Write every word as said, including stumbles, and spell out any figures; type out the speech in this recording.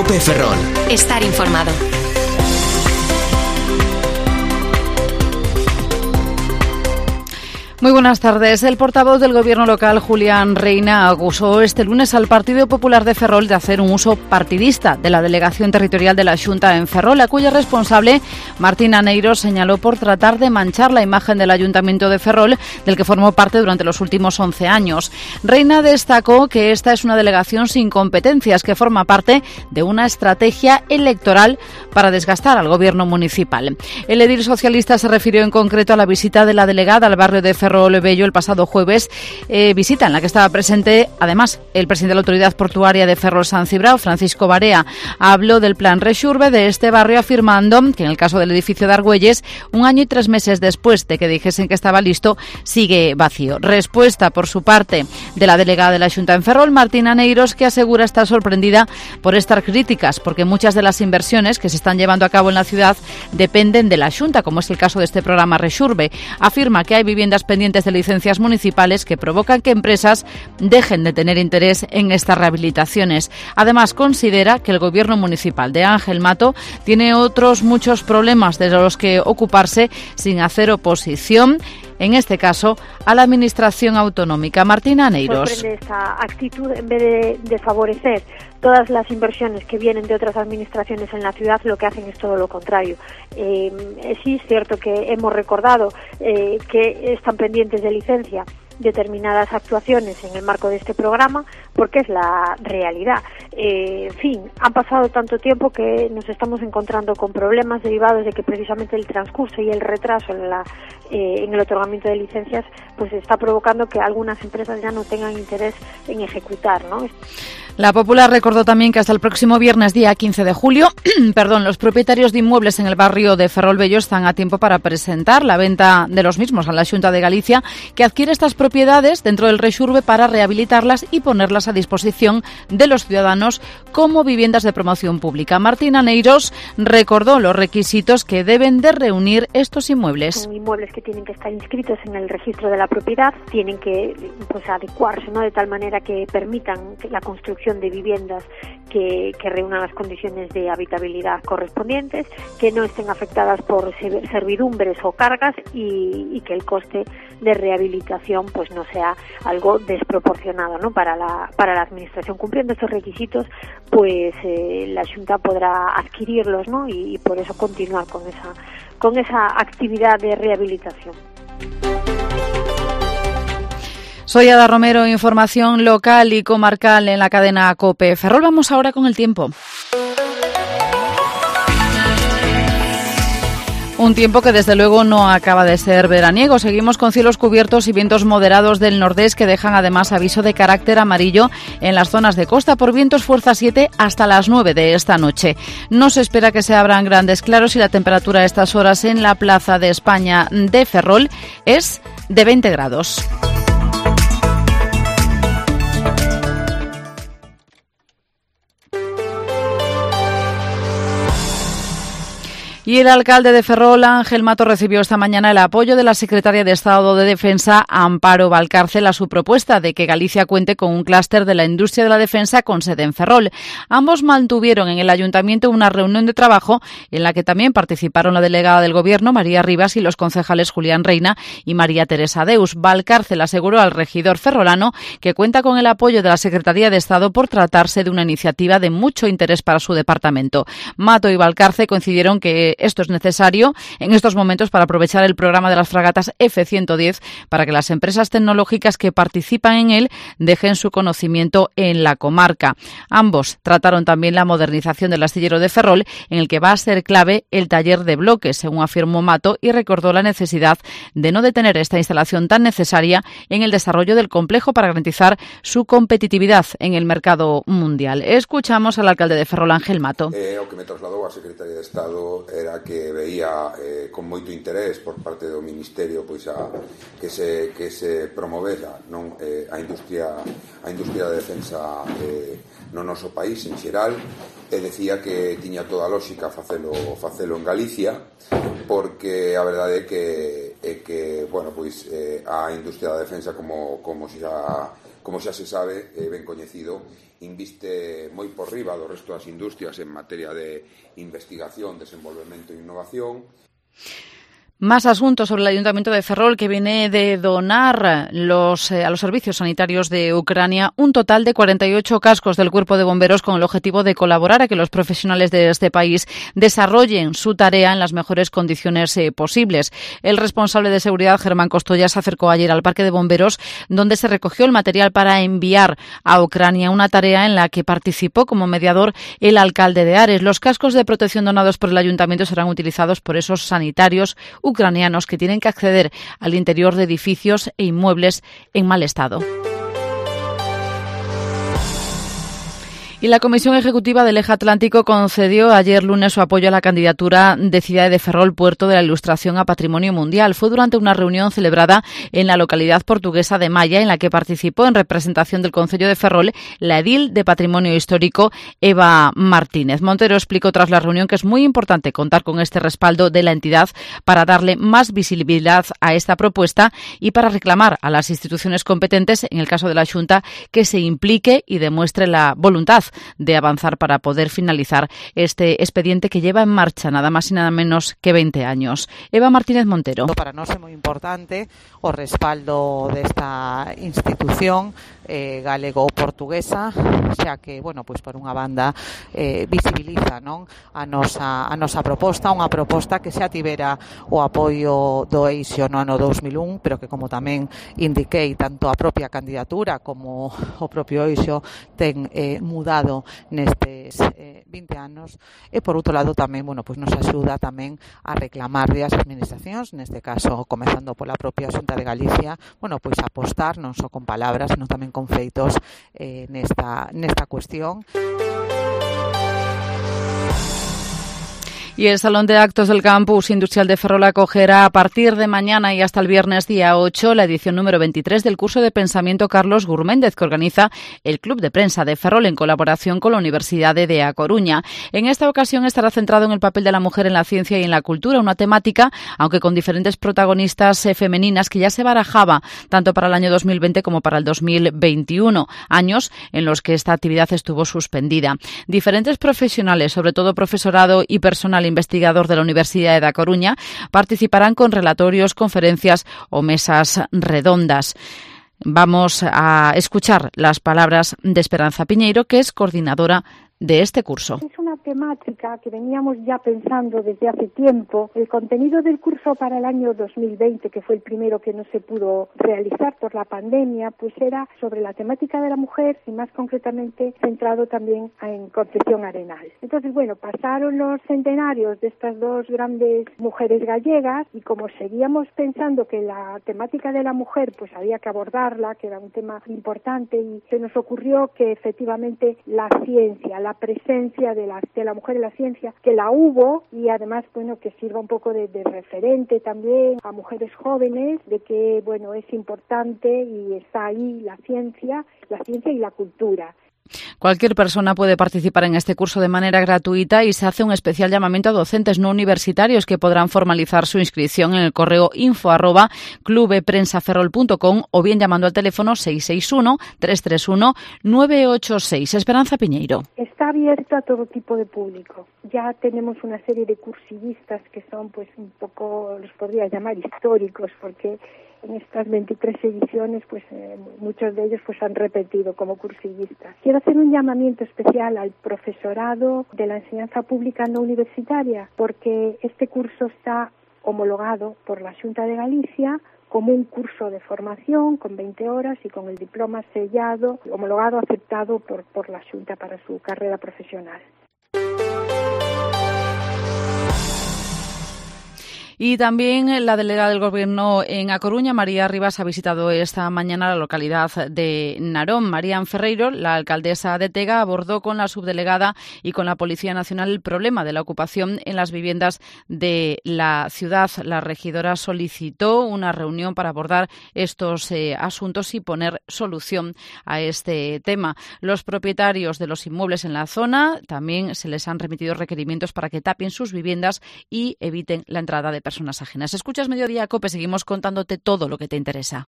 COPE Ferrol. Estar informado. Muy buenas tardes. El portavoz del Gobierno local, Julián Reina, acusó este lunes al Partido Popular de Ferrol de hacer un uso partidista de la delegación territorial de la Xunta en Ferrol, a cuya responsable, Martín Aneiros, señaló por tratar de manchar la imagen del Ayuntamiento de Ferrol, del que formó parte durante los últimos once años. Reina destacó que esta es una delegación sin competencias, que forma parte de una estrategia electoral para desgastar al Gobierno municipal. El edil socialista se refirió en concreto a la visita de la delegada al barrio de Ferrol Ferrol Bello el pasado jueves, eh, visita en la que estaba presente además el presidente de la Autoridad Portuaria de Ferrol San Cibrao, Francisco Barea. Habló del plan Rexurbe de este barrio, afirmando que en el caso del edificio de Argüelles, un año y tres meses después de que dijesen que estaba listo, sigue vacío. Respuesta por su parte de la delegada de la Xunta en Ferrol, Martín Aneiros, que asegura estar sorprendida por estas críticas, porque muchas de las inversiones que se están llevando a cabo en la ciudad dependen de la Xunta, como es el caso de este programa Rexurbe. Afirma que hay viviendas pendientes de licencias municipales que provocan que empresas dejen de tener interés en estas rehabilitaciones. Además, considera que el Gobierno municipal de Ángel Mato tiene otros muchos problemas de los que ocuparse sin hacer oposición, en este caso, a la Administración autonómica. Martina Aneiros. Sorprende esta actitud, en vez de, de favorecer todas las inversiones que vienen de otras administraciones en la ciudad, lo que hacen es todo lo contrario. Eh, sí es cierto que hemos recordado eh, que están pendientes de licencia determinadas actuaciones en el marco de este programa, porque es la realidad. Eh, en fin, han pasado tanto tiempo que nos estamos encontrando con problemas derivados de que precisamente el transcurso y el retraso en, la, eh, en el otorgamiento de licencias pues está provocando que algunas empresas ya no tengan interés en ejecutar, ¿no? La Popular recordó también que hasta el próximo viernes, día quince de julio, perdón, los propietarios de inmuebles en el barrio de Ferrol Bello están a tiempo para presentar la venta de los mismos a la Xunta de Galicia, que adquiere estas propiedades dentro del Rexurbe para rehabilitarlas y ponerlas a disposición de los ciudadanos como viviendas de promoción pública. Martín Aneiros recordó los requisitos que deben de reunir estos inmuebles. Son inmuebles que tienen que estar inscritos en el registro de la propiedad, tienen que pues, adecuarse, ¿no?, de tal manera que permitan la construcción de viviendas que, que reúnan las condiciones de habitabilidad correspondientes, que no estén afectadas por servidumbres o cargas y, y que el coste de rehabilitación pues no sea algo desproporcionado, ¿no?, para la para la administración. Cumpliendo estos requisitos, pues eh, la Xunta podrá adquirirlos, ¿no?, y, y por eso continuar con esa con esa actividad de rehabilitación. Soy Ada Romero, información local y comarcal en la cadena COPE Ferrol. Vamos ahora con el tiempo. Un tiempo que desde luego no acaba de ser veraniego. Seguimos con cielos cubiertos y vientos moderados del nordés que dejan además aviso de carácter amarillo en las zonas de costa por vientos fuerza siete hasta las nueve de esta noche. No se espera que se abran grandes claros y la temperatura a estas horas en la Plaza de España de Ferrol es de veinte grados. Y el alcalde de Ferrol, Ángel Mato, recibió esta mañana el apoyo de la secretaria de Estado de Defensa, Amparo Valcárcel, a su propuesta de que Galicia cuente con un clúster de la industria de la defensa con sede en Ferrol. Ambos mantuvieron en el ayuntamiento una reunión de trabajo en la que también participaron la delegada del Gobierno, María Rivas, y los concejales Julián Reina y María Teresa Deus. Valcárcel aseguró al regidor ferrolano que cuenta con el apoyo de la Secretaría de Estado por tratarse de una iniciativa de mucho interés para su departamento. Mato y Valcárcel coincidieron que esto es necesario en estos momentos para aprovechar el programa de las fragatas F ciento diez para que las empresas tecnológicas que participan en él dejen su conocimiento en la comarca. Ambos trataron también la modernización del astillero de Ferrol, en el que va a ser clave el taller de bloques, según afirmó Mato, y recordó la necesidad de no detener esta instalación tan necesaria en el desarrollo del complejo para garantizar su competitividad en el mercado mundial. Escuchamos al alcalde de Ferrol, Ángel Mato. Eh, o que me trasladou a Secretaría de Estado era que veía eh, con moito interés por parte do Ministerio pois a, que se que se promovera non eh, a industria a industria de defensa eh, no noso país en xeral, e decía que tiña toda a lógica facelo facelo en Galicia, porque a verdade é que e que, bueno, pois eh, a industria da defensa, como, como xa como xa se sabe, eh, ben coñecido, inviste moi por riba do resto das industrias en materia de investigación, desenvolvemento e innovación. Más asuntos sobre el Ayuntamiento de Ferrol, que viene de donar los, eh, a los servicios sanitarios de Ucrania un total de cuarenta y ocho cascos del Cuerpo de Bomberos con el objetivo de colaborar a que los profesionales de este país desarrollen su tarea en las mejores condiciones eh, posibles. El responsable de seguridad, Germán Costoya, se acercó ayer al Parque de Bomberos, donde se recogió el material para enviar a Ucrania, una tarea en la que participó como mediador el alcalde de Ares. Los cascos de protección donados por el Ayuntamiento serán utilizados por esos sanitarios ucranianos que tienen que acceder al interior de edificios e inmuebles en mal estado. Y la Comisión Ejecutiva del Eje Atlántico concedió ayer lunes su apoyo a la candidatura de Cidade de Ferrol, Puerto de la Ilustración, a Patrimonio Mundial. Fue durante una reunión celebrada en la localidad portuguesa de Maya, en la que participó en representación del Concello de Ferrol la edil de Patrimonio Histórico, Eva Martínez. Montero explicó tras la reunión que es muy importante contar con este respaldo de la entidad para darle más visibilidad a esta propuesta y para reclamar a las instituciones competentes, en el caso de la Xunta, que se implique y demuestre la voluntad de avanzar para poder finalizar este expediente que lleva en marcha nada más y nada menos que veinte años. Eva Martínez Montero. Para nós é moi importante o respaldo desta institución eh, galego-portuguesa, xa que, bueno, pois por unha banda eh, visibiliza, non, a nosa a nosa proposta, unha proposta que xa tivera o apoio do Eixo no ano dous mil un, pero que, como tamén indiquei, tanto a propia candidatura como o propio Eixo ten eh, mudado nestes eh, vinte anos, e por outro lado tamén, bueno, pois nos axuda tamén a reclamar das administracións, neste caso comezando pola propia Xunta de Galicia, bueno, pois apostar non só con palabras, sino tamén con feitos eh, nesta, nesta cuestión. Y el Salón de Actos del Campus Industrial de Ferrol acogerá a partir de mañana y hasta el viernes día ocho la edición número veintitrés del curso de pensamiento Carlos Gurméndez, que organiza el Club de Prensa de Ferrol en colaboración con la Universidad de A Coruña. En esta ocasión estará centrado en el papel de la mujer en la ciencia y en la cultura, una temática, aunque con diferentes protagonistas eh, femeninas, que ya se barajaba tanto para el año dos mil veinte como para el dos mil veintiuno, años en los que esta actividad estuvo suspendida. Diferentes profesionales, sobre todo profesorado y personal investigador de la Universidad de A Coruña, participarán con relatorios, conferencias o mesas redondas. Vamos a escuchar las palabras de Esperanza Piñeiro, que es coordinadora de este curso. Es una temática que veníamos ya pensando desde hace tiempo. El contenido del curso para el año dos mil veinte, que fue el primero que no se pudo realizar por la pandemia, pues era sobre la temática de la mujer y más concretamente centrado también en Concepción Arenal. Entonces, bueno, pasaron los centenarios de estas dos grandes mujeres gallegas y como seguíamos pensando que la temática de la mujer pues había que abordarla, que era un tema importante, y se nos ocurrió que efectivamente la ciencia, la la presencia de la, de la mujer en la ciencia, que la hubo, y además, bueno, que sirva un poco de, de referente también a mujeres jóvenes, de que, bueno, es importante y está ahí la ciencia, la ciencia y la cultura. Cualquier persona puede participar en este curso de manera gratuita y se hace un especial llamamiento a docentes no universitarios que podrán formalizar su inscripción en el correo info arroba clubeprensaferrol punto com o bien llamando al teléfono seis seis uno, tres tres uno, nueve ocho seis. Esperanza Piñeiro. Está abierto a todo tipo de público. Ya tenemos una serie de cursillistas que son pues un poco, los podría llamar históricos, porque en estas veintitrés ediciones, pues eh, muchos de ellos pues han repetido como cursillistas. Quiero hacer un llamamiento especial al profesorado de la enseñanza pública no universitaria, porque este curso está homologado por la Xunta de Galicia como un curso de formación con veinte horas y con el diploma sellado, homologado, aceptado por, por la Xunta para su carrera profesional. Y también la delegada del Gobierno en A Coruña, María Rivas, ha visitado esta mañana la localidad de Narón. María Ferreiro, la alcaldesa de Tega, abordó con la subdelegada y con la Policía Nacional el problema de la ocupación en las viviendas de la ciudad. La regidora solicitó una reunión para abordar estos eh, asuntos y poner solución a este tema. Los propietarios de los inmuebles en la zona también se les han remitido requerimientos para que tapen sus viviendas y eviten la entrada de personas ajenas. Escuchas Mediodía COPE, seguimos contándote todo lo que te interesa.